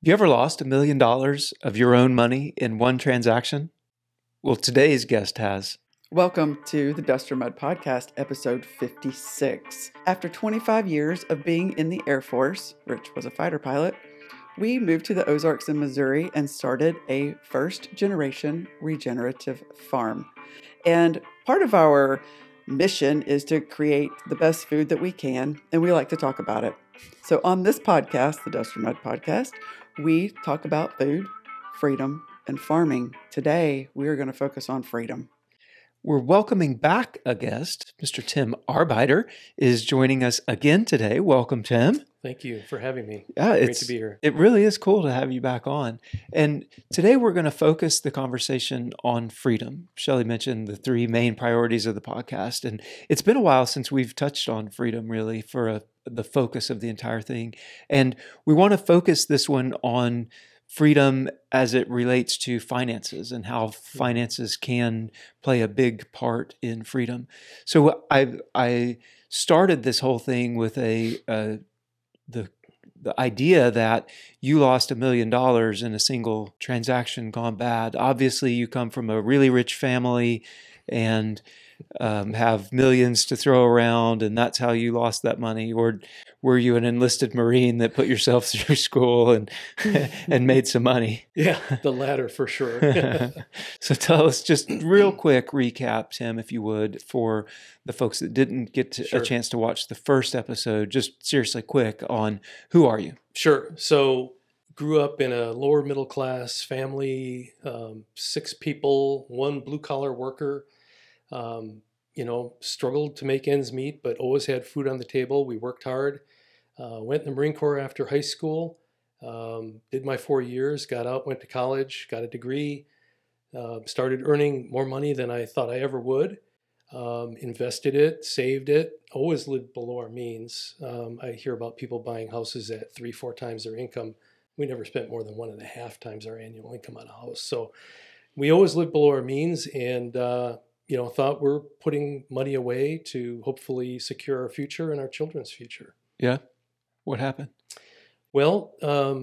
Have you ever lost $1 million of your own money in one transaction? Well, today's guest has. Welcome to the Dust or Mud Podcast, episode 56. After 25 years of being in the Air Force, Rich was a fighter pilot, we moved to the Ozarks in Missouri and started a first-generation regenerative farm. And part of our mission is to create the best food that we can, and we like to talk about it. So on this podcast, the Dust or Mud Podcast, we talk about food, freedom, and farming. Today, we are going to focus on freedom. We're welcoming back a guest. Mr. Tim Arbeiter is joining us again today. Welcome, Tim. Thank you for having me. Yeah, Great to be here. It really is cool to have you back on. And today we're going to focus the conversation on freedom. Shelley mentioned the three main priorities of the podcast, and it's been a while since we've touched on freedom really for the focus of the entire thing. And we want to focus this one on freedom as it relates to finances and how finances can play a big part in freedom. So I started this whole thing with the idea that you lost $1 million in a single transaction gone bad. Obviously, you come from a really rich family and have millions to throw around, and that's how you lost that money. Or were you an enlisted Marine that put yourself through school and made some money? Yeah, the latter for sure. So tell us just real quick recap, Tim, if you would, for the folks that didn't get a chance to watch the first episode, just seriously quick on who are you? Sure. So grew up in a lower middle class family, 6 people, 1 blue collar worker. Struggled to make ends meet, but always had food on the table. We worked hard. Went in the Marine Corps after high school. Did my 4 years, got out, went to college, got a degree, started earning more money than I thought I ever would. Invested it, saved it, always lived below our means. I hear about people buying houses at 3-4 times their income. We never spent more than 1.5 times our annual income on a house. So we always lived below our means and, thought we're putting money away to hopefully secure our future and our children's future. Yeah. What happened? Well,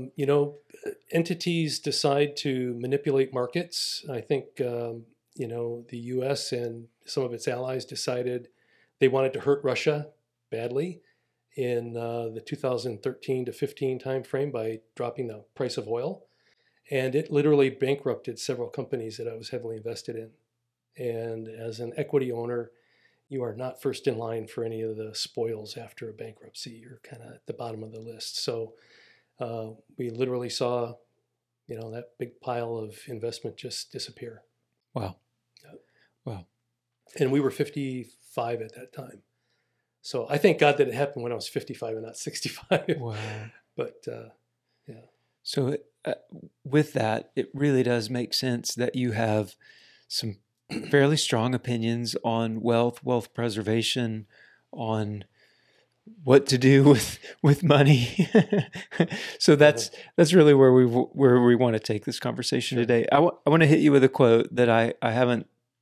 entities decide to manipulate markets. I think, the U.S. and some of its allies decided they wanted to hurt Russia badly in the 2013 to 15 timeframe by dropping the price of oil. And it literally bankrupted several companies that I was heavily invested in. And as an equity owner, you are not first in line for any of the spoils after a bankruptcy. You're kind of at the bottom of the list. So we literally saw, that big pile of investment just disappear. Wow. Wow. And we were 55 at that time. So I thank God that it happened when I was 55 and not 65. Wow. But yeah. So with that, it really does make sense that you have some fairly strong opinions on wealth preservation, on what to do with money. So that's really where we want to take this conversation today. I want to hit you with a quote that I haven't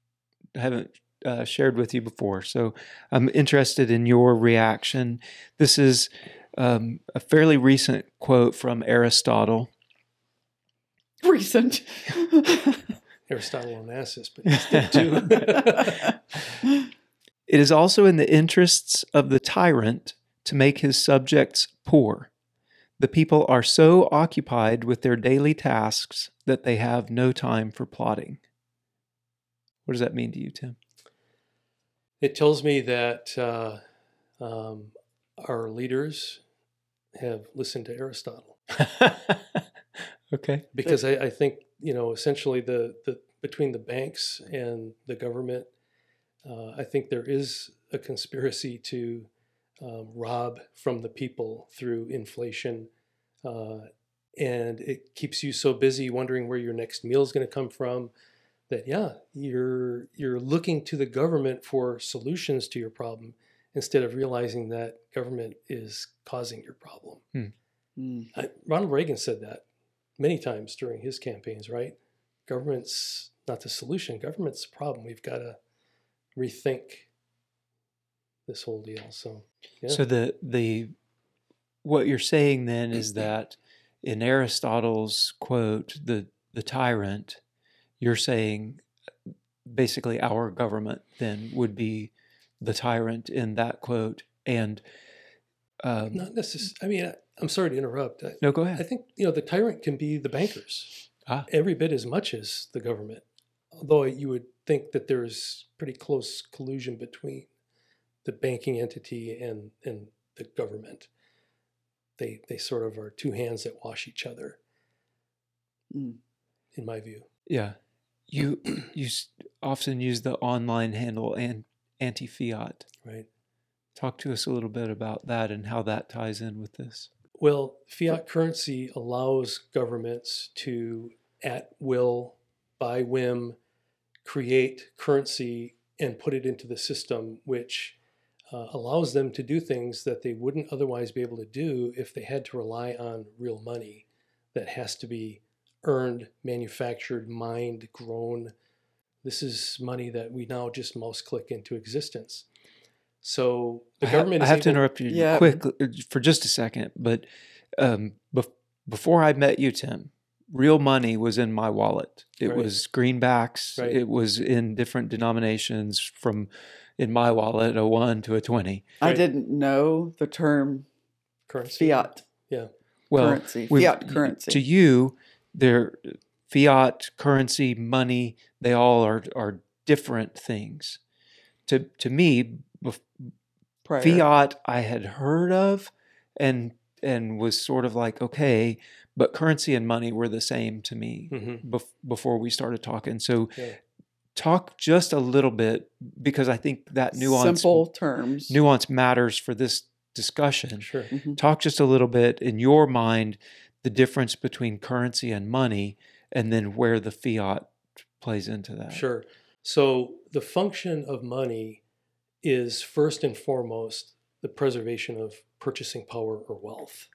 shared with you before. So I'm interested in your reaction. This is a fairly recent quote from Aristotle. Recent. Aristotle Onassis, but he's dead too. It is also in the interests of the tyrant to make his subjects poor. The people are so occupied with their daily tasks that they have no time for plotting. What does that mean to you, Tim? It tells me that our leaders have listened to Aristotle. Okay. Because I think, essentially the between the banks and the government, I think there is a conspiracy to rob from the people through inflation. And it keeps you so busy wondering where your next meal is going to come from that, you're looking to the government for solutions to your problem instead of realizing that government is causing your problem. Ronald Reagan said that many times during his campaigns, right? Government's not the solution. Government's the problem. We've got to rethink this whole deal. So, yeah. So the what you're saying then is that in Aristotle's quote, the tyrant, you're saying basically our government then would be the tyrant in that quote. And Not necessarily. I mean, I'm sorry to interrupt. no, go I ahead. think the tyrant can be the bankers Every every bit as much as the government. Although you would think that there is pretty close collusion between the banking entity and the government. They sort of are two hands that wash each other, in my view. Yeah. You often use the online handle and anti-fiat. Right. Talk to us a little bit about that and how that ties in with this. Well, fiat currency allows governments to, at will, by whim, create currency and put it into the system, which allows them to do things that they wouldn't otherwise be able to do if they had to rely on real money that has to be earned, manufactured, mined, grown. This is money that we now just mouse click into existence. So the government I is have to able- interrupt you Yeah. quick for just a second, but before I met you, Tim, real money was in my wallet. It Right. was greenbacks. Right. It was in different denominations from in my wallet, a 1 to a 20. I Right. didn't know the term currency. fiat Well, currency. we've- Fiat currency. to you, they're fiat currency, money, they all are different things. To me, prior. fiat I had heard of and was sort of like, okay, but currency and money were the same to me Mhm. before we started talking. So Yeah. talk just a little bit, because I think that Simple terms. nuance matters for this discussion. Sure. Mhm. Talk just a little bit in your mind, the difference between currency and money, and then where the fiat plays into that. Sure. So the function of money is first and foremost the preservation of purchasing power or wealth.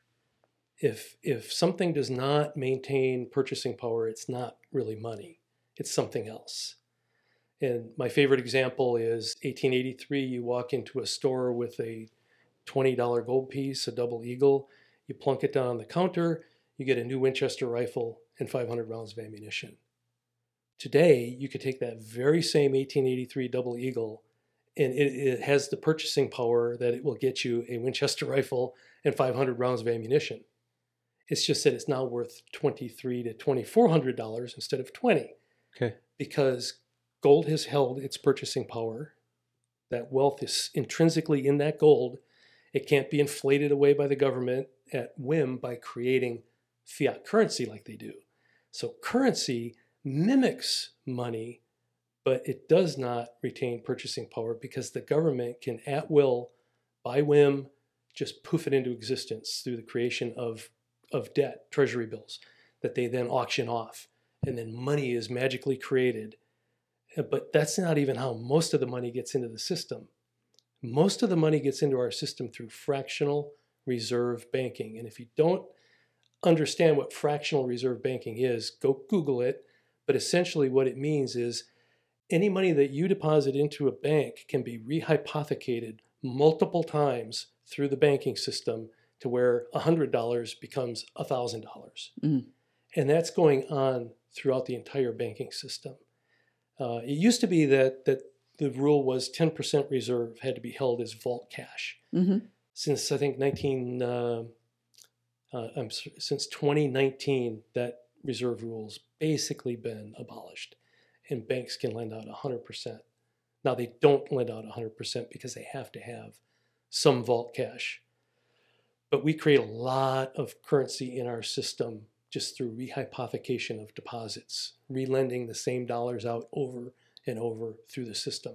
If something does not maintain purchasing power, it's not really money. It's something else. And my favorite example is 1883. You walk into a store with a $20 gold piece, a double eagle. You plunk it down on the counter. You get a new Winchester rifle and 500 rounds of ammunition. Today, you could take that very same 1883 double eagle, and it has the purchasing power that it will get you a Winchester rifle and 500 rounds of ammunition. It's just that it's now worth $2,300 to $2,400 instead of $20. Okay. Because gold has held its purchasing power. That wealth is intrinsically in that gold. It can't be inflated away by the government at whim by creating fiat currency like they do. So currency mimics money, but it does not retain purchasing power because the government can at will, by whim, just poof it into existence through the creation of debt, treasury bills, that they then auction off. And then money is magically created. But that's not even how most of the money gets into the system. Most of the money gets into our system through fractional reserve banking. And if you don't understand what fractional reserve banking is, go Google it. But essentially what it means is any money that you deposit into a bank can be rehypothecated multiple times through the banking system to where $100 becomes $1,000. Mm. And that's going on throughout the entire banking system. It used to be that the rule was 10% reserve had to be held as vault cash. Mm-hmm. Since I think since 2019, that reserve rule's basically been abolished, and banks can lend out 100%. Now they don't lend out 100% because they have to have some vault cash. But we create a lot of currency in our system just through rehypothecation of deposits, relending the same dollars out over and over through the system.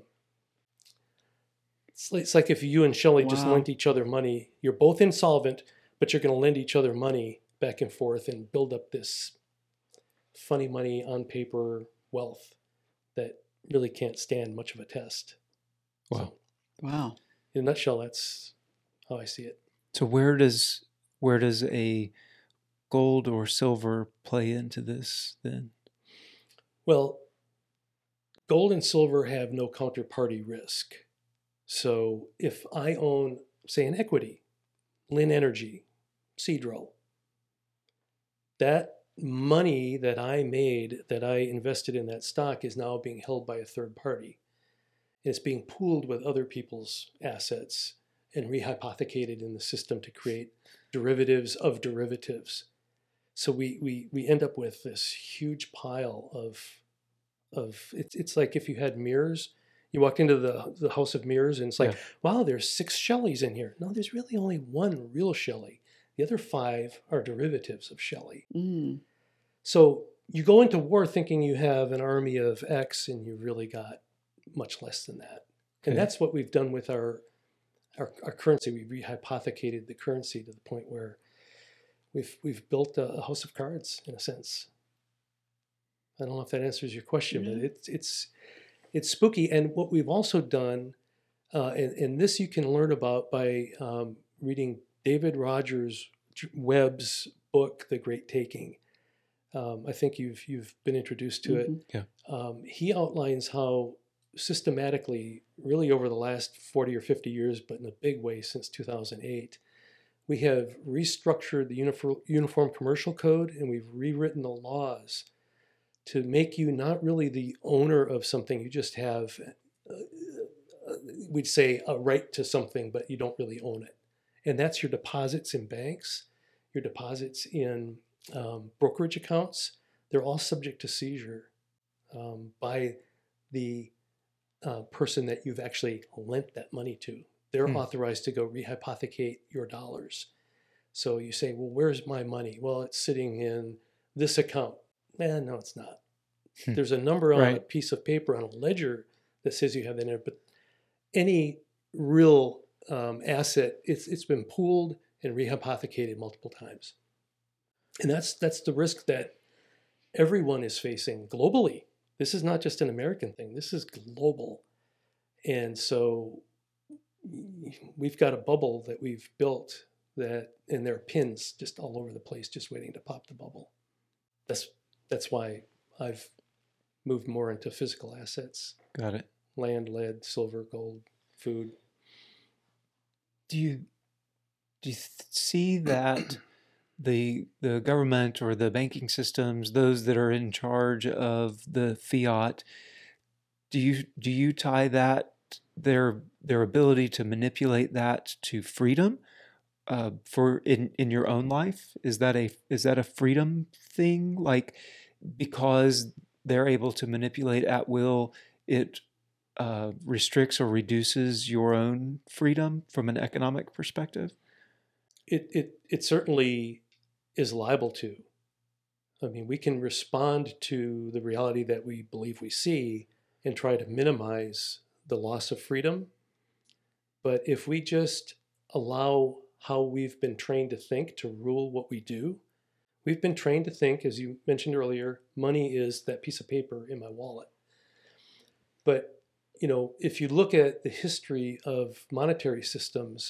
It's like if you and Shelley just Wow. lent each other money, you're both insolvent, but you're going to lend each other money back and forth and build up this funny money on paper wealth that really can't stand much of a test. Wow. So, Wow. in a nutshell, that's how I see it. So where does a gold or silver play into this then? Well, gold and silver have no counterparty risk. So if I own, say, an equity, Lynn Energy, Seadrill, that money that I made, that I invested in that stock, is now being held by a third party. And it's being pooled with other people's assets and rehypothecated in the system to create derivatives of derivatives. So we end up with this huge pile of it's like if you had mirrors, you walked into the house of mirrors and it's like, wow, there's 6 Shelleys in here. No, there's really only one real Shelley. The other 5 are derivatives of Shelley. So you go into war thinking you have an army of X and you really got much less than that. And that's what we've done with our currency. We rehypothecated the currency to the point where we've built a house of cards, in a sense. I don't know if that answers your question, but it's spooky. And what we've also done, and this you can learn about by reading David Rogers Webb's book, The Great Taking. I think you've been introduced to it. Yeah. He outlines how systematically, really over the last 40 or 50 years, but in a big way since 2008, we have restructured the Uniform Commercial Code, and we've rewritten the laws to make you not really the owner of something. You just have, we'd say, a right to something, but you don't really own it. And that's your deposits in banks, your deposits in brokerage accounts. They're all subject to seizure by the person that you've actually lent that money to. They're authorized to go rehypothecate your dollars. So you say, well, where's my money? Well, it's sitting in this account. No, it's not. There's a number on a piece of paper on a ledger that says you have that in it, but any real asset, it's been pooled and rehypothecated multiple times. And that's the risk that everyone is facing globally. This is not just an American thing. This is global. And so we've got a bubble that we've built and there are pins just all over the place just waiting to pop the bubble. That's why I've moved more into physical assets. Got it. Land, lead, silver, gold, food. Do you see that the government or the banking systems, those that are in charge of the fiat, do you tie that their ability to manipulate that to freedom for in your own life? Is that a freedom thing? Like, because they're able to manipulate at will, it restricts or reduces your own freedom from an economic perspective? It certainly is liable to. I mean, we can respond to the reality that we believe we see and try to minimize the loss of freedom. But if we just allow how we've been trained to think to rule what we do, we've been trained to think, as you mentioned earlier, money is that piece of paper in my wallet. But, if you look at the history of monetary systems,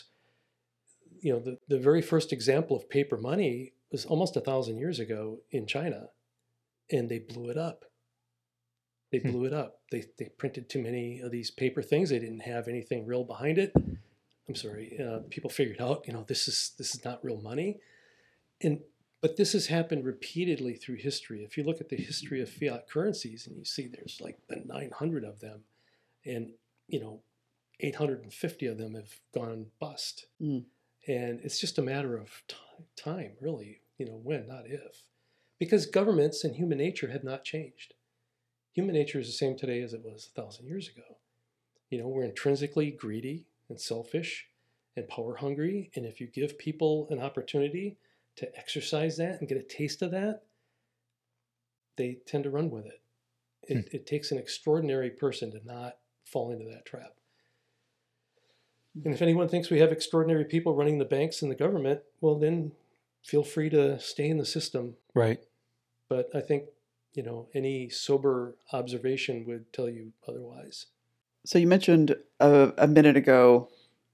the very first example of paper money was almost 1,000 years ago in China, and they blew it up. They blew it up. They printed too many of these paper things. They didn't have anything real behind it. I'm sorry. People figured out, this is not real money, but this has happened repeatedly through history. If you look at the history of fiat currencies, and you see there's like 900 of them, and 850 of them have gone bust. And it's just a matter of time, really, when, not if. Because governments and human nature have not changed. Human nature is the same today as it was 1,000 years ago. We're intrinsically greedy and selfish and power hungry. And if you give people an opportunity to exercise that and get a taste of that, they tend to run with it. It takes an extraordinary person to not fall into that trap. And if anyone thinks we have extraordinary people running the banks and the government, well, then feel free to stay in the system. Right. But I think, any sober observation would tell you otherwise. So you mentioned a minute ago,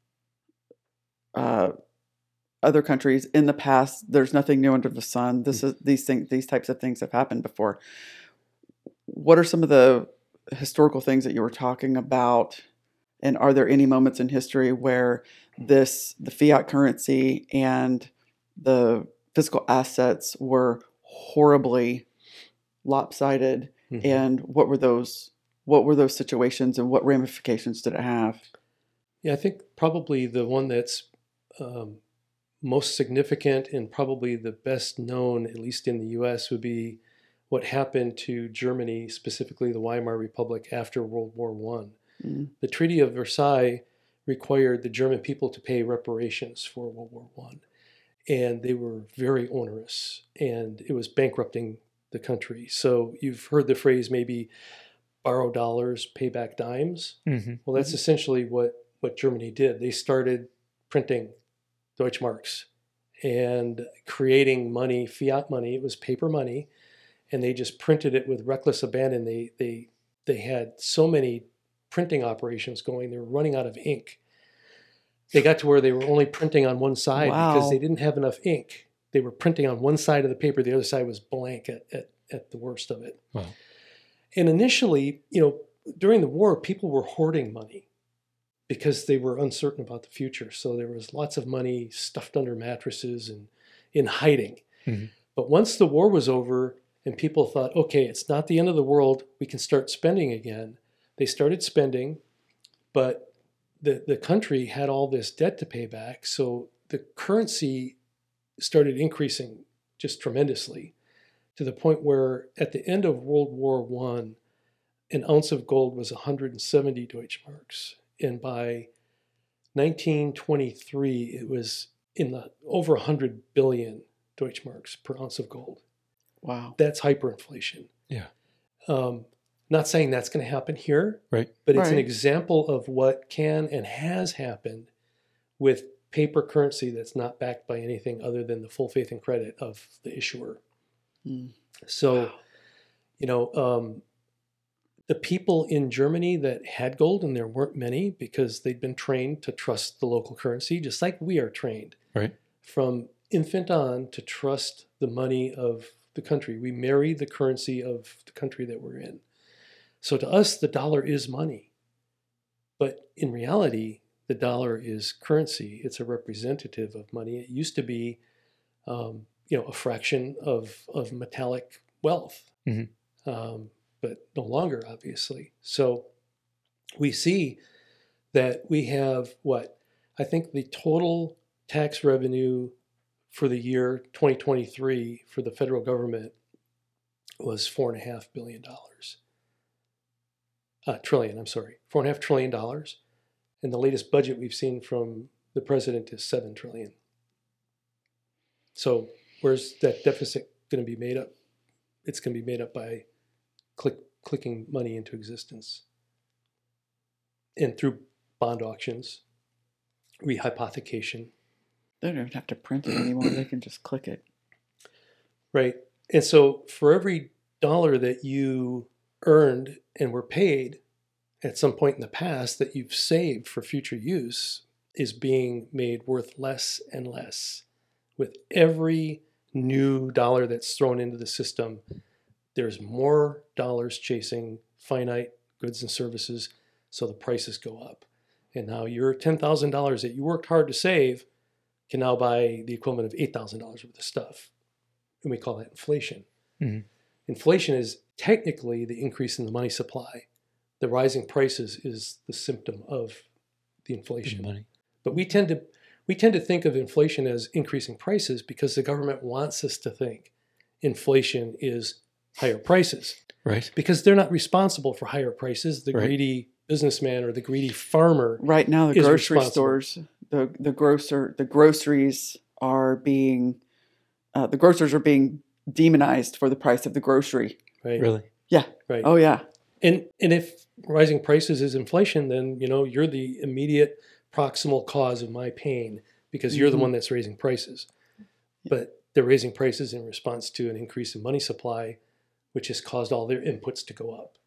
other countries in the past, there's nothing new under the sun. These types of things have happened before. What are some of the historical things that you were talking about? And are there any moments in history where the fiat currency and the physical assets were horribly lopsided? Mhm. And what were those situations, and what ramifications did it have? Yeah, I think probably the one that's most significant and probably the best known, at least in the U.S., would be what happened to Germany, specifically the Weimar Republic, after World War I. Mm. The Treaty of Versailles required the German people to pay reparations for World War I, and they were very onerous, and it was bankrupting the country. So you've heard the phrase maybe borrow dollars, pay back dimes. Mm-hmm. Well, that's essentially what Germany did. They started printing Deutschmarks and creating money, fiat money. It was paper money, and they just printed it with reckless abandon. They had so many printing operations going, they were running out of ink. They got to where they were only printing on one side because they didn't have enough ink. They were printing on one side of the paper, the other side was blank at the worst of it. Wow. And initially, during the war, people were hoarding money because they were uncertain about the future. So there was lots of money stuffed under mattresses and in hiding. Mm-hmm. But once the war was over and people thought, okay, it's not the end of the world, we can start spending again, they started spending, but the country had all this debt to pay back. So the currency started increasing just tremendously, to the point where at the end of World War I, an ounce of gold was 170 Deutschmarks. And by 1923, it was in the over 100 billion Deutschmarks per ounce of gold. Wow. That's hyperinflation. Yeah. Not saying that's going to happen here, Right. but it's an example of what can and has happened with paper currency that's not backed by anything other than the full faith and credit of the issuer. Mm. So, the people in Germany that had gold, and there weren't many because they'd been trained to trust the local currency, just like we are trained Right. from infant on to trust the money of the country. We marry the currency of the country that we're in. So to us, the dollar is money. But in reality, the dollar is currency. It's a representative of money. It used to be, a fraction of metallic wealth, but no longer, obviously. So we see that we have I think the total tax revenue for the year 2023 for the federal government was $4.5 billion. $4.5 trillion. And the latest budget we've seen from the president is $7 trillion. So where's that deficit going to be made up? It's going to be made up by clicking money into existence. And through bond auctions, rehypothecation. They don't even have to print it anymore. They can just click it. Right. And so for every dollar that you earned and were paid at some point in the past that you've saved for future use is being made worth less and less. With every new dollar that's thrown into the system, there's more dollars chasing finite goods and services, so the prices go up. And now your $10,000 that you worked hard to save can now buy the equivalent of $8,000 worth of stuff. And we call that inflation. Mm-hmm. Inflation is technically the increase in the money supply. The rising prices is the symptom of the inflation. Money. But we tend to think of inflation as increasing prices because the government wants us to think inflation is higher prices. Right. Because they're not responsible for higher prices. The greedy businessman or the greedy farmer. Right now, the grocery stores, the groceries are being demonized for the price of the grocery. Right. Really? Yeah. Right. Oh yeah. And if rising prices is inflation, then you're the immediate proximal cause of my pain because you're the one that's raising prices. But they're raising prices in response to an increase in money supply, which has caused all their inputs to go up.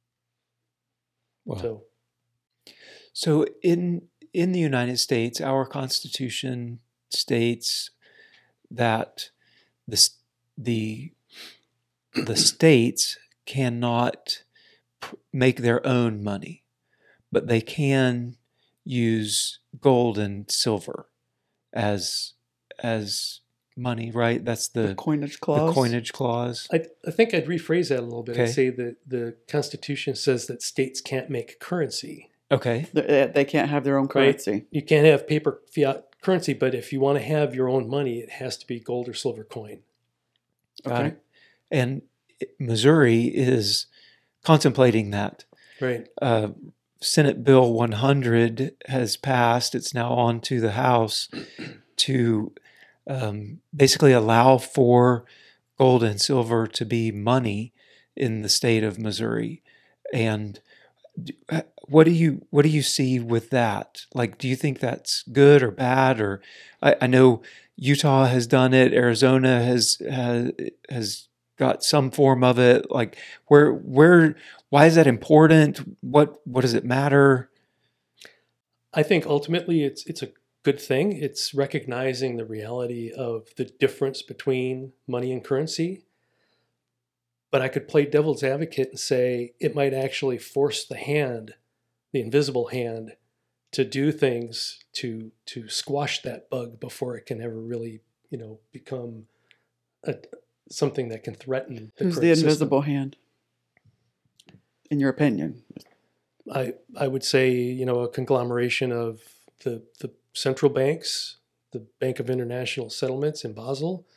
Wow. So in the United States, our Constitution states that the states cannot make their own money, but they can use gold and silver as money, right? That's The coinage the clause. coinage clause. I think I'd rephrase that a little bit and Okay. say that the Constitution says that states can't make currency. Okay. They can't have their own currency. You can't have paper fiat currency, but if you want to have your own money, it has to be gold or silver coin. Got Okay. it. And Missouri is contemplating that. Right. Senate Bill 100 has passed. It's now on to the House to basically allow for gold and silver to be money in the state of Missouri. And what do you see with that? Like, do you think that's good or bad? Or I know Utah has done it. Arizona has got some form of it. Like, why is that important? What does it matter? I think ultimately it's a good thing. It's recognizing the reality of the difference between money and currency. But I could play devil's advocate and say it might actually force the hand, the invisible hand, to do things to squash that bug before it can ever really, become something that can threaten the Who's the current system. invisible hand? In your opinion? I would say, a conglomeration of the central banks, the Bank of International Settlements in Basel,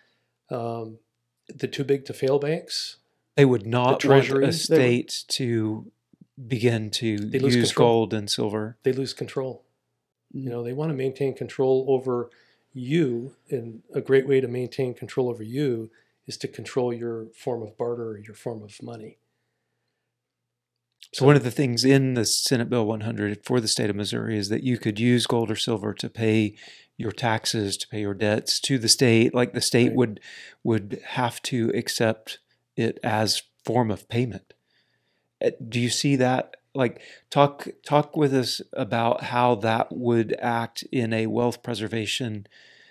the too big to fail banks. They would not want Treasury, a state to begin to lose use control. gold and silver. They lose control. They want to maintain control over you, and a great way to maintain control over you is to control your form of barter or your form of money. So one of the things in the Senate Bill 100 for the state of Missouri is that you could use gold or silver to pay your taxes, to pay your debts to the state. Like the state Right. would have to accept it as form of payment. Do you see that? Like, talk with us about how that would act in a wealth preservation,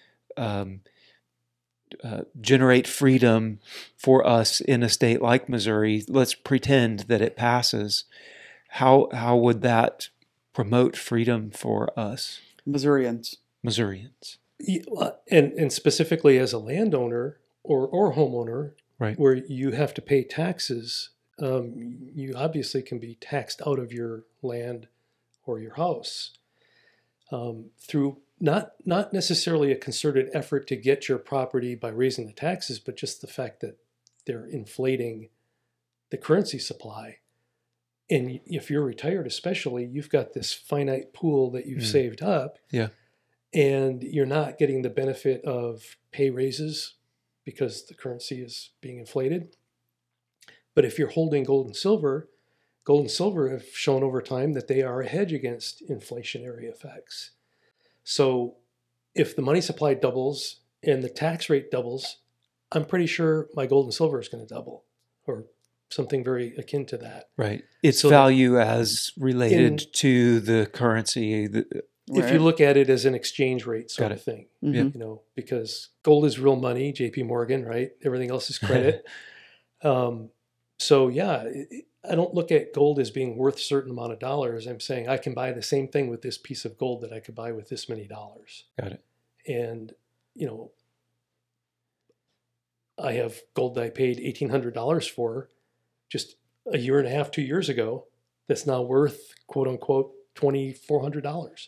generate freedom for us in a state like Missouri. Let's pretend that it passes. How would that promote freedom for us, Missourians. Missourians? And specifically as a landowner or homeowner, Right. where you have to pay taxes, you obviously can be taxed out of your land or your house through not necessarily a concerted effort to get your property by raising the taxes, but just the fact that they're inflating the currency supply. And if you're retired especially, you've got this finite pool that you've saved up. Yeah. And you're not getting the benefit of pay raises because the currency is being inflated. But if you're holding gold and silver have shown over time that they are a hedge against inflationary effects. So if the money supply doubles and the tax rate doubles, I'm pretty sure my gold and silver is going to double or something very akin to that. Right. Its So value as related to the currency. If you look at it as an exchange rate sort Got of thing, Mhm. because gold is real money, JP Morgan, right? Everything else is credit. So yeah, I don't look at gold as being worth a certain amount of dollars. I'm saying I can buy the same thing with this piece of gold that I could buy with this many dollars. Got it. And, I have gold that I paid $1,800 for just a year and a half, 2 years ago, that's now worth, quote unquote, $2,400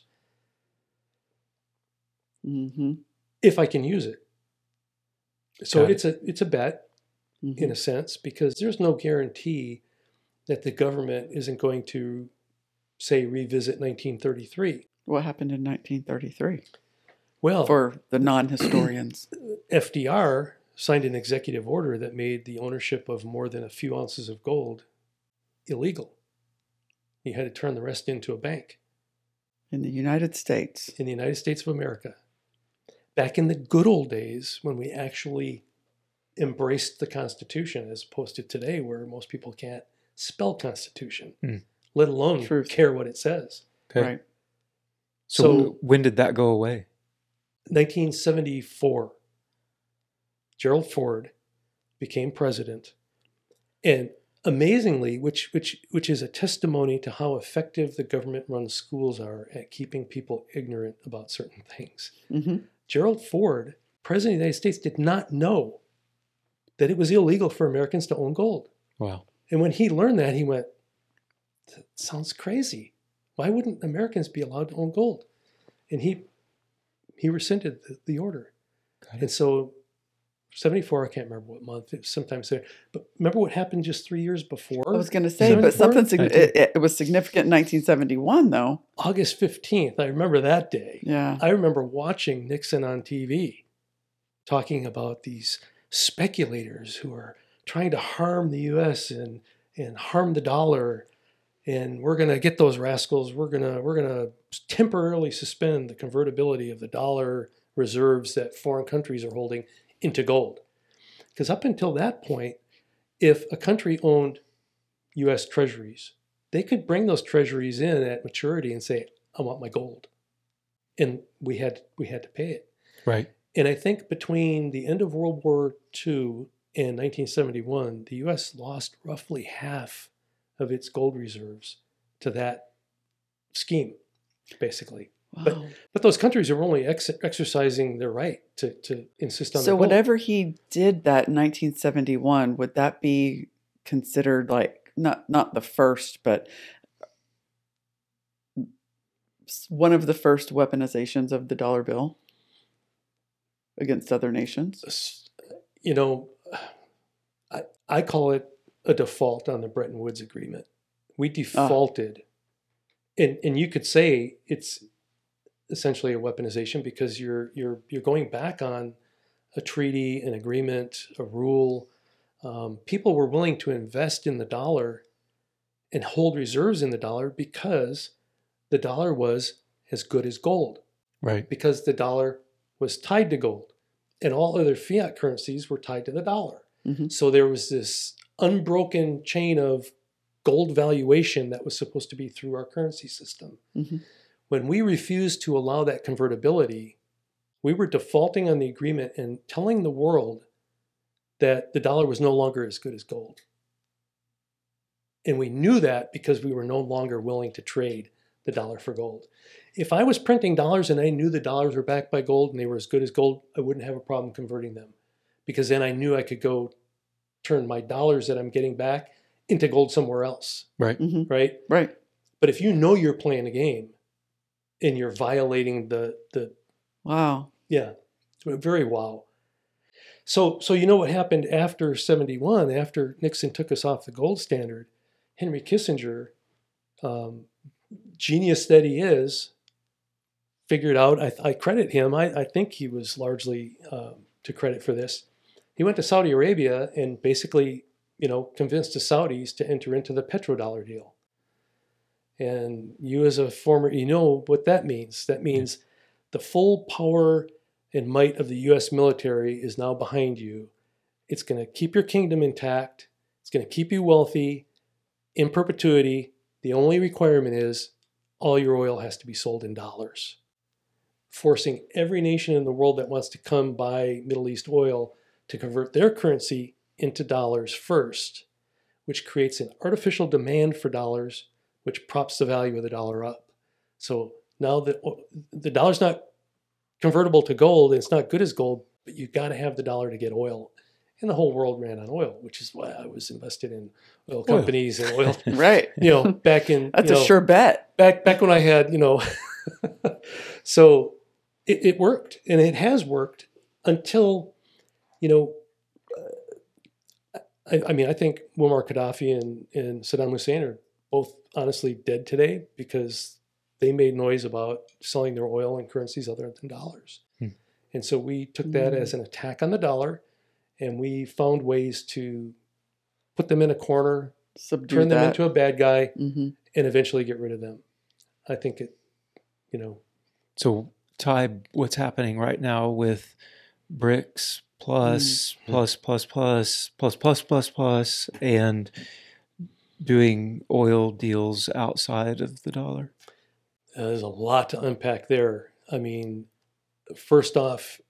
Mm-hmm. if I can use it. So Got it. it's a bet Mm-hmm. in a sense, because there's no guarantee that the government isn't going to, say, revisit 1933. What happened in 1933 Well, for the non-historians? FDR signed an executive order that made the ownership of more than a few ounces of gold illegal. You had to turn the rest into a bank In the United States. in the United States of America. Back in the good old days when we actually embraced the Constitution, as opposed to today where most people can't spell Constitution, let alone Truth. care what it says. Okay. Right. So when did that go away? 1974, Gerald Ford became president, and amazingly, which is a testimony to how effective the government-run schools are at keeping people ignorant about certain things. Mm-hmm. Gerald Ford President of the United States did not know that it was illegal for Americans to own gold. Wow. And when he learned that, he went, that sounds crazy. Why wouldn't Americans be allowed to own gold? And he rescinded the order. And so 74, I can't remember what month, it was sometime there. But remember what happened just 3 years before? I was going to say, but 74? something, it was significant in 1971, though. August 15th, I remember that day. Yeah. I remember watching Nixon on TV talking about these speculators who are trying to harm the U.S. and harm the dollar, and we're going to get those rascals. We're going to temporarily suspend the convertibility of the dollar reserves that foreign countries are holding into gold. Because up until that point, if a country owned U.S. treasuries, they could bring those treasuries in at maturity and say, I want my gold. And we had to pay it. Right. And I think between the end of World War II and 1971, the U.S. lost roughly half of its gold reserves to that scheme, basically. Wow. But those countries are only exercising their right to insist on So their gold. whenever he did that in 1971, would that be considered like not the first, but one of the first weaponizations of the dollar bill against other nations? You know, I call it a default on the Bretton Woods Agreement. We defaulted, and you could say it's essentially a weaponization because you're going back on a treaty, an agreement, a rule. People were willing to invest in the dollar and hold reserves in the dollar because the dollar was as good as gold. Right. Because the dollar was tied to gold, and all other fiat currencies were tied to the dollar. Mm-hmm. So there was this unbroken chain of gold valuation that was supposed to be through our currency system. Mm-hmm. When we refused to allow that convertibility, we were defaulting on the agreement and telling the world that the dollar was no longer as good as gold. And we knew that because we were no longer willing to trade the dollar for gold. If I was printing dollars and I knew the dollars were backed by gold and they were as good as gold, I wouldn't have a problem converting them, because then I knew I could go turn my dollars that I'm getting back into gold somewhere else. Right. Mm-hmm. Right? Right. But if you know you're playing a game and you're violating the Wow. yeah, very wow. So you know what happened after 71, after Nixon took us off the gold standard? Henry Kissinger, genius that he is, figured out, I credit him, I think he was largely to credit for this. He went to Saudi Arabia and basically, convinced the Saudis to enter into the petrodollar deal. And you as a former, you know what that means. That means the full power and might of the U.S. military is now behind you. It's going to keep your kingdom intact. It's going to keep you wealthy in perpetuity. The only requirement is all your oil has to be sold in dollars, forcing every nation in the world that wants to come buy Middle East oil to convert their currency into dollars first, which creates an artificial demand for dollars, which props the value of the dollar up. So now that the dollar's not convertible to gold, and it's not good as gold, but you got to have the dollar to get oil. And the whole world ran on oil, which is why I was invested in oil companies and oil. Right. Back in That's a sure bet. Back when I had, so it worked, and it has worked until, I think Muammar Gaddafi and Saddam Hussein are both honestly dead today because they made noise about selling their oil in currencies other than dollars. And so we took that as an attack on the dollar, and we found ways to put them in a corner, turn them into a bad guy, and eventually get rid of them. I think it. So, Ty, what's happening right now with BRICS plus, and doing oil deals outside of the dollar? There's a lot to unpack there. I mean, first off,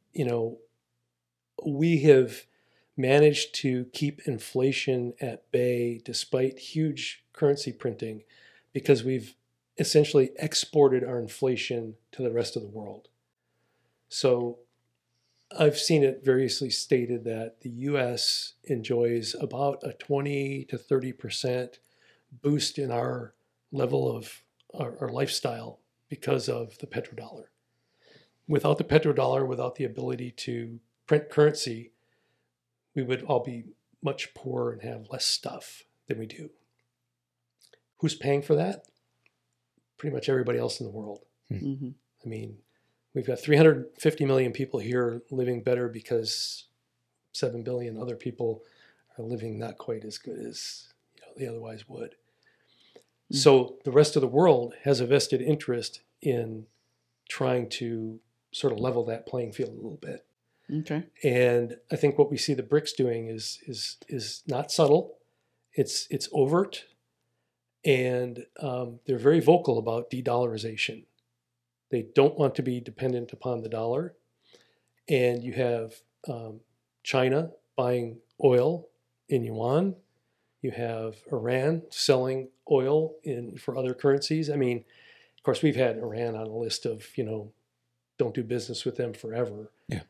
we have managed to keep inflation at bay despite huge currency printing because we've essentially exported our inflation to the rest of the world. So I've seen it variously stated that the U.S. enjoys about a 20 to 30% boost in our level of our lifestyle because of the petrodollar. Without the petrodollar, without the ability to print currency, we would all be much poorer and have less stuff than we do. Who's paying for that? Pretty much everybody else in the world. Mm-hmm. I mean, we've got 350 million people here living better because 7 billion other people are living not quite as good as they otherwise would. Mm-hmm. So the rest of the world has a vested interest in trying to sort of level that playing field a little bit. Okay. And I think what we see the BRICS doing is not subtle. It's overt, and they're very vocal about de-dollarization. They don't want to be dependent upon the dollar. And you have China buying oil in yuan. You have Iran selling oil for other currencies. I mean, of course, we've had Iran on a list of, don't do business with them forever. Yeah.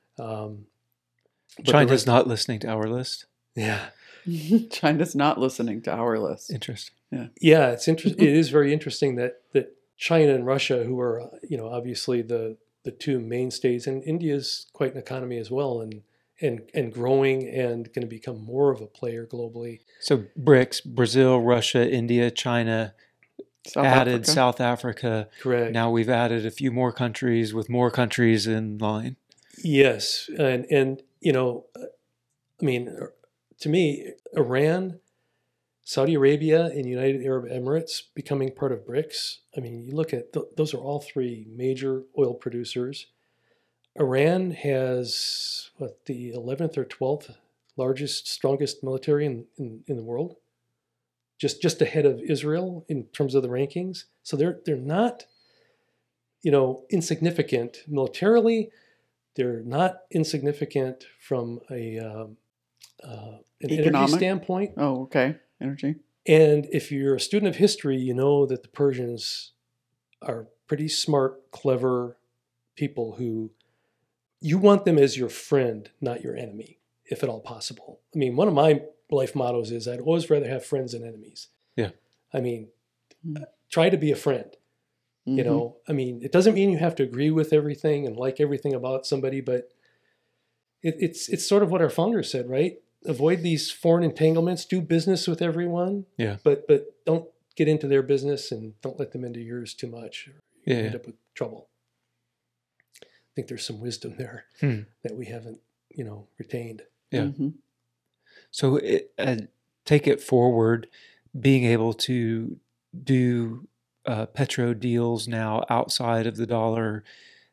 China's not listening to our list. Yeah. China's not listening to our list. Interesting. Yeah. Yeah, it's interesting. It is very interesting that China and Russia, who are obviously the two mainstays, and India's quite an economy as well, and growing and going to become more of a player globally. So BRICS: Brazil, Russia, India, China. South Africa. Correct. Now we've added a few more countries with more countries in line. Yes, and I mean, to me, Iran, Saudi Arabia, and United Arab Emirates becoming part of BRICS. I mean, you look at those are all three major oil producers. Iran has the 11th or 12th largest, strongest military in the world. Just ahead of Israel in terms of the rankings. So they're not, insignificant militarily. They're not insignificant from an energy standpoint. Oh, okay. Energy. And if you're a student of history, you know that the Persians are pretty smart, clever people who you want them as your friend, not your enemy, if at all possible. I mean, one of my life mottos is I'd always rather have friends than enemies. Yeah. I mean, try to be a friend. Mm-hmm. I mean, it doesn't mean you have to agree with everything and like everything about somebody, but it's sort of what our founders said, right? Avoid these foreign entanglements, do business with everyone. Yeah. But don't get into their business and don't let them into yours too much. Or you end up with trouble. I think there's some wisdom there that we haven't, retained. Yeah. Mm-hmm. So take it forward, being able to do petro deals now outside of the dollar.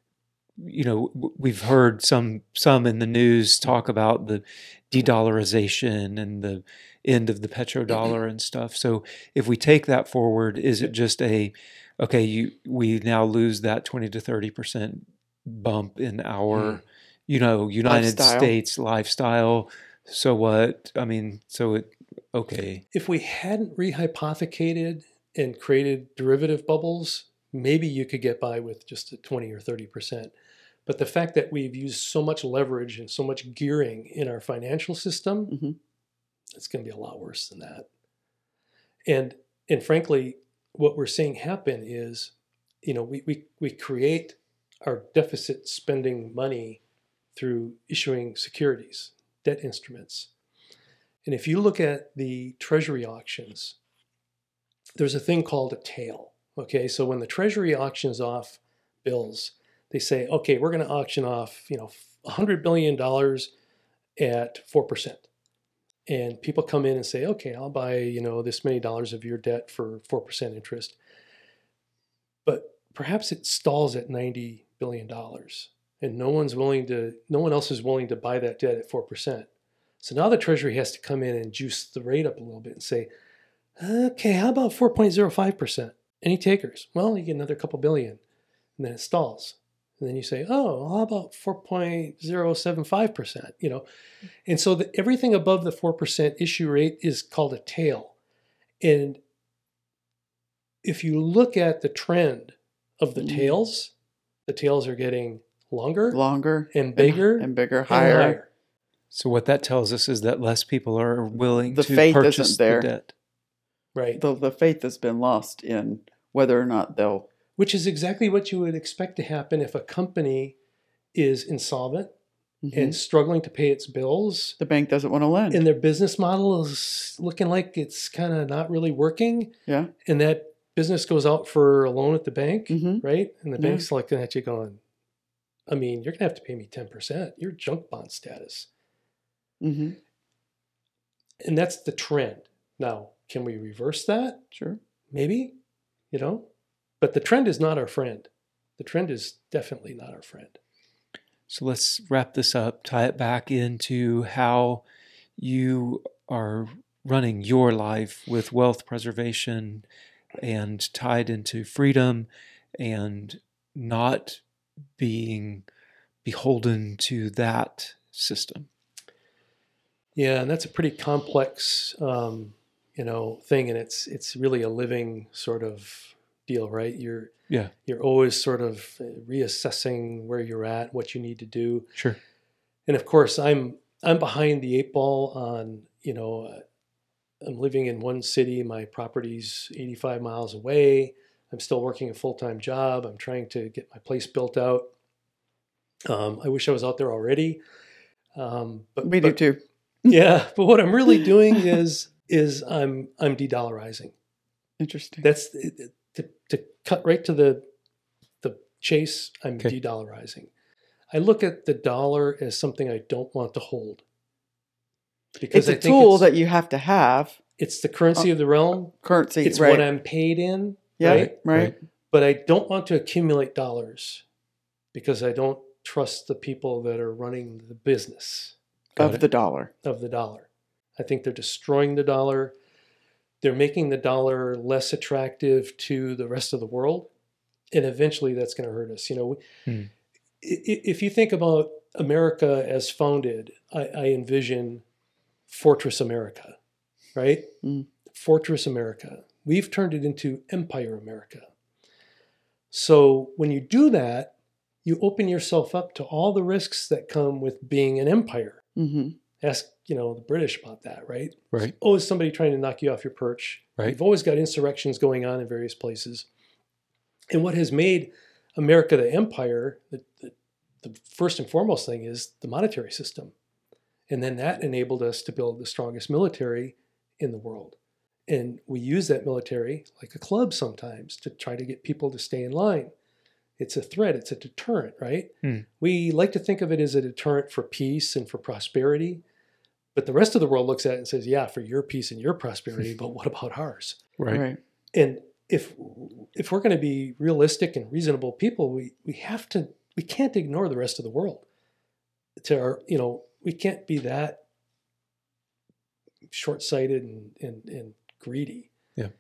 We've heard some in the news talk about the de-dollarization and the end of the petrodollar and stuff. So if we take that forward, is it just we now lose that 20 to 30% bump in our, United States lifestyle? So what? I mean, okay. If we hadn't rehypothecated and created derivative bubbles, maybe you could get by with just a 20 or 30%. But the fact that we've used so much leverage and so much gearing in our financial system, it's going to be a lot worse than that. And frankly, what we're seeing happen is, we create our deficit spending money through issuing securities, debt instruments. And if you look at the treasury auctions, there's a thing called a tail. Okay, so when the treasury auctions off bills, they say, okay, we're going to auction off, $100 billion at 4%. And people come in and say, okay, I'll buy, this many dollars of your debt for 4% interest. But perhaps it stalls at $90 billion. And no one else is willing to buy that debt at 4%. So now the Treasury has to come in and juice the rate up a little bit and say, okay, how about 4.05%? Any takers? Well, you get another couple billion. And then it stalls. And then you say, oh, how about 4.075%? And so everything above the 4% issue rate is called a tail. And if you look at the trend of the tails are getting longer and bigger and bigger, and higher. So what that tells us is that less people are willing The to faith purchase isn't there. the debt. Right. The faith has been lost in whether or not they'll. Which is exactly what you would expect to happen if a company is insolvent and struggling to pay its bills. The bank doesn't want to lend. And their business model is looking like it's kind of not really working. Yeah. And that business goes out for a loan at the bank, Mhm. right? And the Yeah. bank's looking at you going, I mean, you're going to have to pay me 10%. You're junk bond status. Mm-hmm. And that's the trend. Now, can we reverse that? Sure. Maybe, but the trend is not our friend. The trend is definitely not our friend. So let's wrap this up, tie it back into how you are running your life with wealth preservation and tied into freedom and not being beholden to that system. Yeah, and that's a pretty complex, thing, and it's really a living sort of deal, right? You're always sort of reassessing where you're at, what you need to do. Sure. And of course, I'm behind the eight ball on, I'm living in one city. My property's 85 miles away. I'm still working a full-time job. I'm trying to get my place built out. I wish I was out there already. But We do too. Yeah, but what I'm really doing is I'm de-dollarizing. Interesting. That's to cut right to the chase. I'm Okay. de-dollarizing. I look at the dollar as something I don't want to hold because It's a tool that you have to have. it's the currency of the realm. Currency, It's right? what I'm paid in, Yeah, right? right. But I don't want to accumulate dollars because I don't trust the people that are running the business Got Of it. the dollar. of the dollar. I think they're destroying the dollar. They're making the dollar less attractive to the rest of the world. And eventually that's going to hurt us. If you think about America as founded, I envision Fortress America, right? Mm. Fortress America. We've turned it into Empire America. So when you do that, you open yourself up to all the risks that come with being an empire. Mm-hmm. Ask, the British about that, right? Right. Always somebody trying to knock you off your perch. Right. You've always got insurrections going on in various places. And what has made America the empire, the first and foremost thing is the monetary system. And then that enabled us to build the strongest military in the world. And we use that military like a club sometimes to try to get people to stay in line. It's a threat. It's a deterrent, right? We like to think of it as a deterrent for peace and for prosperity. But the rest of the world looks at it and says, yeah, for your peace and your prosperity, but what about ours? Right. And if we're going to be realistic and reasonable people, we can't ignore the rest of the world. We can't be that short-sighted and greedy. Yeah.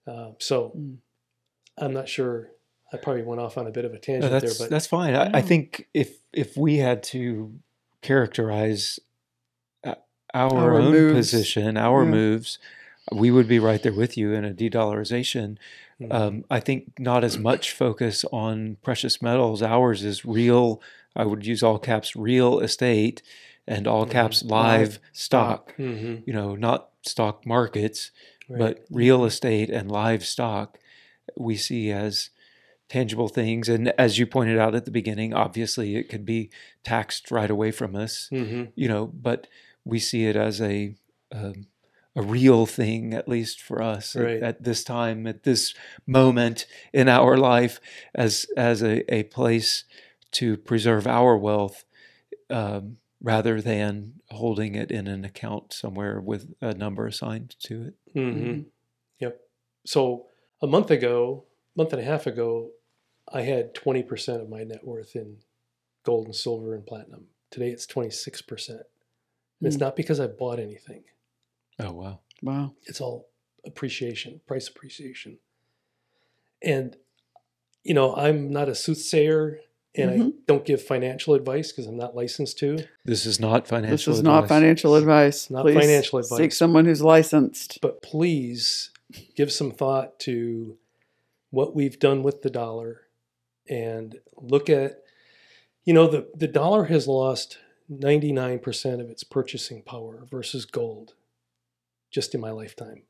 I'm not sure. I probably went off on a bit of a tangent No, there, but that's fine. I think if we had to characterize our own moves. position, our Yeah. moves, we would be right there with you in a de-dollarization. I think not as much focus on precious metals. Ours is real, I would use all caps, real estate, and all caps, live stock. Not stock markets, but real estate and livestock we see as tangible things. And as you pointed out at the beginning, obviously it could be taxed right away from us, but we see it as a real thing, at least for us at this time, at this moment in our life, as a place to preserve our wealth, rather than holding it in an account somewhere with a number assigned to it. Yep. So a month and a half ago, I had 20% of my net worth in gold and silver and platinum. Today it's 26%. And it's not because I bought anything. Oh, wow. Wow. It's all appreciation, price appreciation. And, I'm not a soothsayer and I don't give financial advice because I'm not licensed to. This is not financial advice. This is not financial advice. Not Please financial advice. seek someone who's licensed. But please give some thought to what we've done with the dollar and look at, The dollar has lost 99% of its purchasing power versus gold just in my lifetime.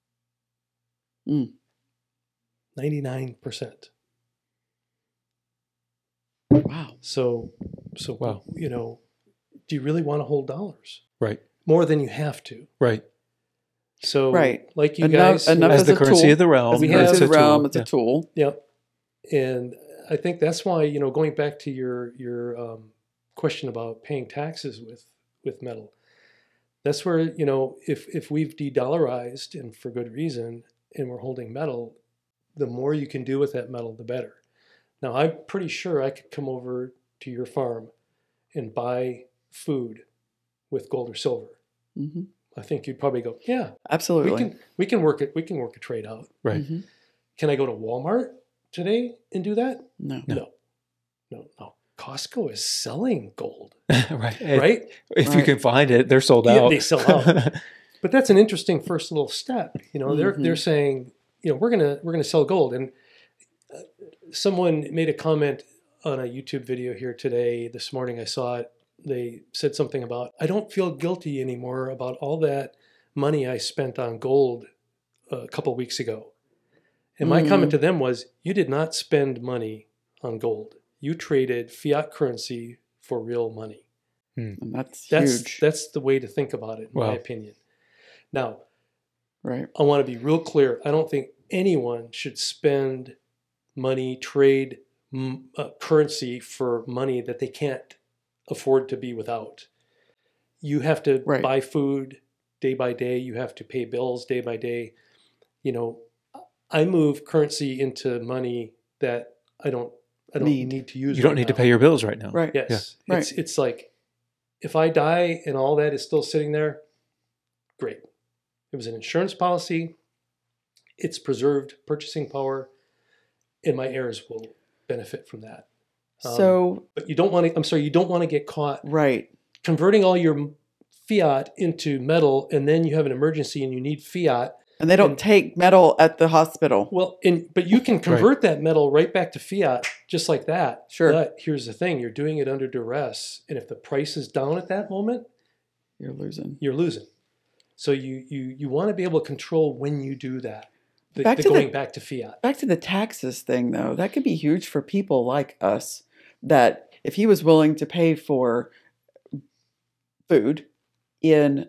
99%. Wow. So Wow. do you really want to hold dollars? Right. More than you have to. Right. So, Right. like you Enough- guys, enough As as the a currency tool. of the realm. As a We currency have- of the it's a tool. realm, it's Yeah. a tool. Yep. And I think that's why, going back to your question about paying taxes with metal, that's where, if we've de-dollarized, and for good reason, and we're holding metal, the more you can do with that metal, the better. Now, I'm pretty sure I could come over to your farm and buy food with gold or silver. Hmm. I think you'd probably go, yeah, Absolutely. we can work it. We can work a trade out. Right. Mhm. Can I go to Walmart today and do that? No. No. No. Costco is selling gold, Right. right? If you Right. can find it, they're sold Yeah, out. they sell out. But that's an interesting first little step. They're Mhm. saying, we're gonna sell gold. And someone made a comment on a YouTube video here today. This morning, I saw it. They said something about, I don't feel guilty anymore about all that money I spent on gold a couple weeks ago. And my comment to them was, you did not spend money on gold. You traded fiat currency for real money. And that's That's huge. that's the way to think about it, in Wow. my opinion. Now, Right. I want to be real clear. I don't think anyone should spend money, trade currency for money that they can't afford to be without. You have to Right. buy food day by day. You have to pay bills day by day. I move currency into money that I don't need to use. You don't right need to now. pay your bills right now. Right. Yes. Yeah. It's like, if I die and all that is still sitting there, great. It was an insurance policy. It's preserved purchasing power, and my heirs will benefit from that. So, But you don't want to get caught right. converting all your fiat into metal, and then you have an emergency and you need fiat. And they don't take metal at the hospital. Well, but you can convert that metal right back to fiat just like that. Sure. But here's the thing: you're doing it under duress, and if the price is down at that moment, You're losing. you're losing. So you want to be able to control when you do that. Back to the- Going back to fiat. Back to the taxes thing, though, that could be huge for people like us. That if he was willing to pay for food and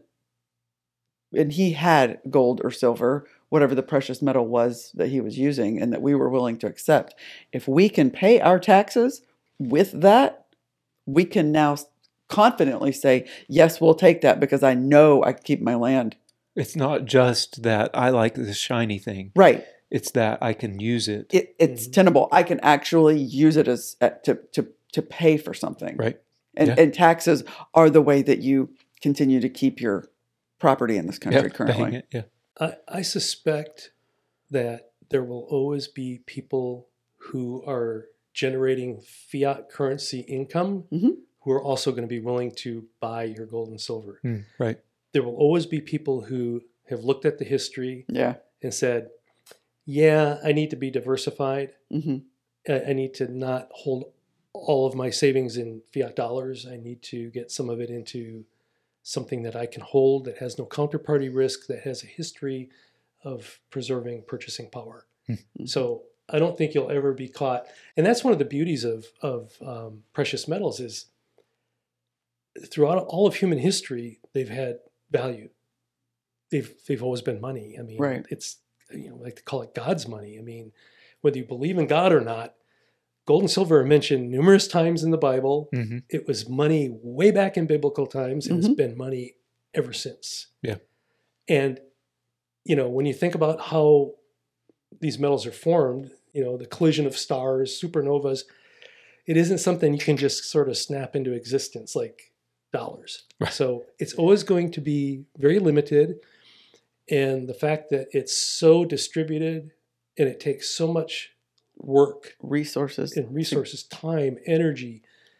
he had gold or silver, whatever the precious metal was that he was using, and that we were willing to accept, if we can pay our taxes with that, we can now confidently say, yes, we'll take that because I know I can keep my land. It's not just that I like this shiny thing. Right. It's that I can use it. It's tenable. I can actually use it as to pay for something. Right. And, Yeah. and taxes are the way that you continue to keep your property in this country Yeah, currently. paying it. Yeah. I suspect that there will always be people who are generating fiat currency income Mhm. who are also going to be willing to buy your gold and silver. Right. There will always be people who have looked at the history Yeah. and said, yeah, I need to be diversified. Hmm. I need to not hold all of my savings in fiat dollars. I need to get some of it into something that I can hold, that has no counterparty risk, that has a history of preserving purchasing power. Mhm. So I don't think you'll ever be caught. And that's one of the beauties of precious metals is throughout all of human history, they've had value. They've always been money. I mean, Right. it's, like to call it God's money. I mean, whether you believe in God or not, gold and silver are mentioned numerous times in the Bible. Mm-hmm. It was money way back in biblical times, and it's Mhm. been money ever since. Yeah. And, when you think about how these metals are formed, the collision of stars, supernovas, it isn't something you can just sort of snap into existence like dollars. Right. So it's always going to be very limited. And the fact that it's so distributed and it takes so much work Resources. and resources, time, energy,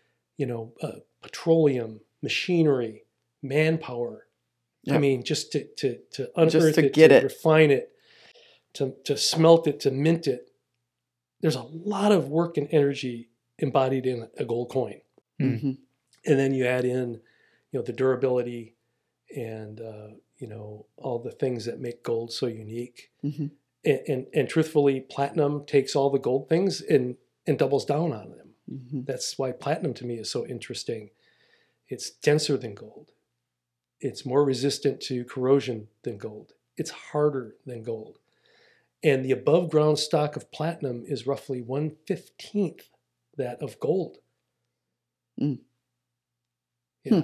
petroleum, machinery, manpower. I Yep. mean, just to unearth Just to it, get to it. refine it, to smelt it, to mint it. There's a lot of work and energy embodied in a gold coin. Mm-hmm. And then you add in, the durability and, all the things that make gold so unique. Mm-hmm. And truthfully, platinum takes all the gold things and doubles down on them. Mm-hmm. That's why platinum to me is so interesting. It's denser than gold. It's more resistant to corrosion than gold. It's harder than gold. And the above ground stock of platinum is roughly 1/15 that of gold. Mm. Yeah.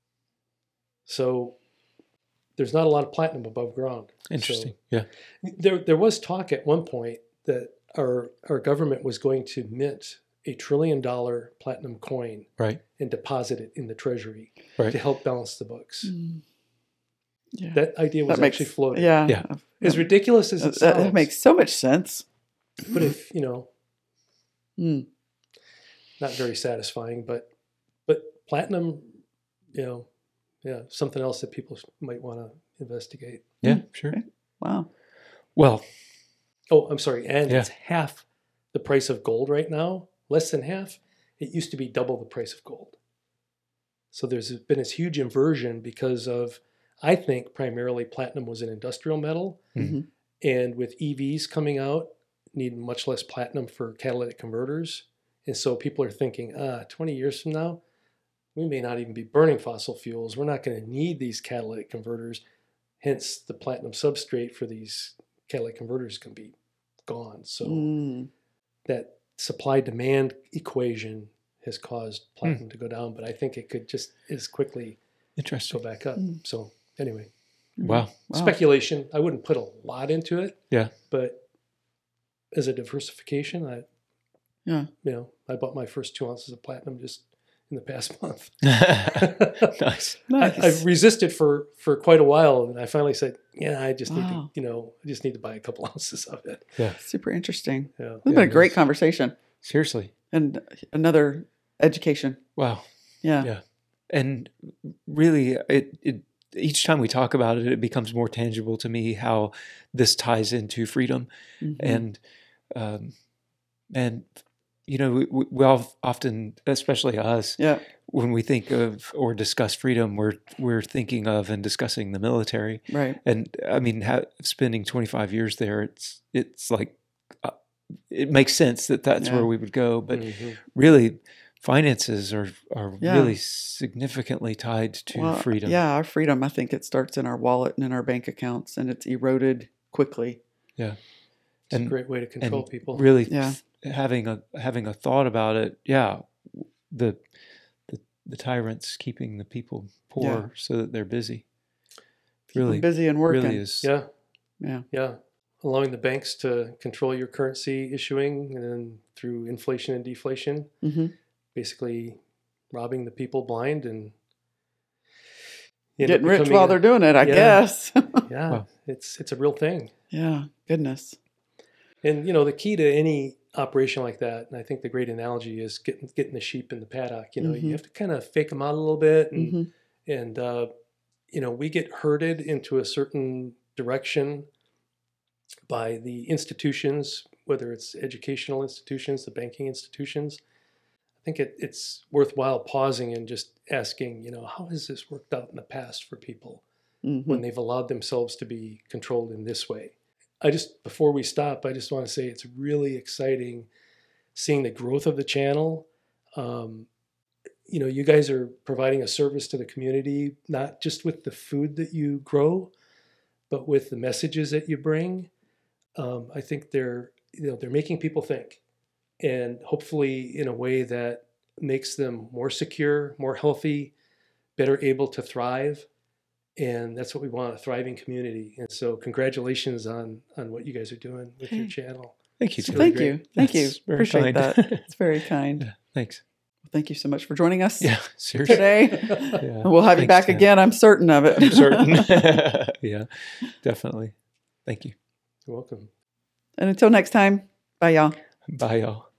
So there's not a lot of platinum above ground. Interesting. So there was talk at one point that our government was going to mint $1 trillion platinum coin Right. and deposit it in the treasury Right. to help balance the books. Mm. Yeah. That idea was actually floated. Yeah. Yeah. As ridiculous as it sounds. That makes so much sense. But if, Mm. not very satisfying, but platinum, something else that people might want to investigate. Yeah, sure. Okay. Wow. Well, Oh, I'm sorry. And Yeah. it's half the price of gold right now, less than half. It used to be double the price of gold. So there's been this huge inversion because of, I think, primarily platinum was an industrial metal. Mm-hmm. And with EVs coming out, need much less platinum for catalytic converters. And so people are thinking, 20 years from now, we may not even be burning fossil fuels. We're not going to need these catalytic converters. Hence, the platinum substrate for these catalytic converters can be gone. So that supply-demand equation has caused platinum to go down, but I think it could just as quickly interesting. go back up. So anyway, Wow. speculation. I wouldn't put a lot into it. Yeah. But as a diversification, I bought my first 2 ounces of platinum just in the past month. Nice. Nice. I've resisted for quite a while, and I finally said, I just Wow. need to buy a couple ounces of it. Yeah. Super interesting. Yeah. It's been a great conversation Seriously. and another education. Wow. Yeah. Yeah. And really, it each time we talk about it, it becomes more tangible to me how this ties into freedom. Mhm. And we all often, especially us, Yeah. when we think of or discuss freedom, we're thinking of and discussing the military. Right. And I mean, spending 25 years there, it's like it makes sense that that's Yeah. where we would go. But Mhm. really, finances are Yeah. really significantly tied to freedom. Yeah, our freedom, I think it starts in our wallet and in our bank accounts, and it's eroded quickly. Yeah. It's a great way to control and people. Really, Yeah. having a thought about it. Yeah, the tyrants keeping the people poor Yeah. so that they're busy. Keep 'em Really, busy and working. really is. Yeah. Yeah. Yeah. Allowing the banks to control your currency issuing, and then through inflation and deflation, hmm basically robbing the people blind and Getting rich while they're doing it, I guess. Yeah, Wow. it's a real thing. Yeah. Goodness. And the key to any operation like that, and I think the great analogy is getting the sheep in the paddock. Mhm. You have to kind of fake them out a little bit, and hmm we get herded into a certain direction by the institutions, whether it's educational institutions, the banking institutions. I think it's worthwhile pausing and just asking, how has this worked out in the past for people when they've allowed themselves to be controlled in this way? Before we stop, I just want to say it's really exciting seeing the growth of the channel. You guys are providing a service to the community, not just with the food that you grow, but with the messages that you bring. I think they're making people think, and hopefully in a way that makes them more secure, more healthy, better able to thrive. And that's what we want, a thriving community. And so congratulations on what you guys are doing with your channel. Thank you. It's Tim. really Thank you. great. Thank you. That's very Appreciate kind. that. It's very kind. Yeah, thanks. Thank you so much for joining us Yeah, seriously. today. Yeah, We'll have you thanks, back Tim. again. I'm certain of it. I'm certain. Yeah, definitely. Thank you. You're welcome. And until next time, bye, y'all. Bye, y'all.